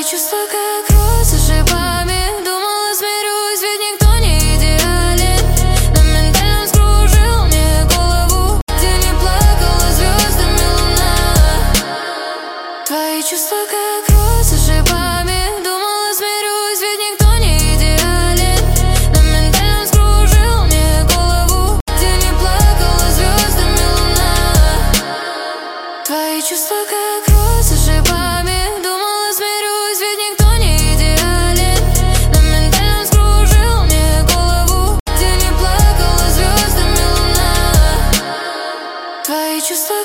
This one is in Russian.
чувства как розы шипами. Думала, смирюсь, ведь никто не идеален. На ментальном скружил мне голову, где не плакала звездами луна. Твои чувства как розы шипами. Думала, смирюсь, ведь никто не идеален. На ментальном скружил мне голову, где не плакала звездами луна. Твои чувства как розы шипами. Думала, смирюсь, ведь никто не идеален. На ментальном скружил мне голову, где не плакала звездами луна. Твои чувства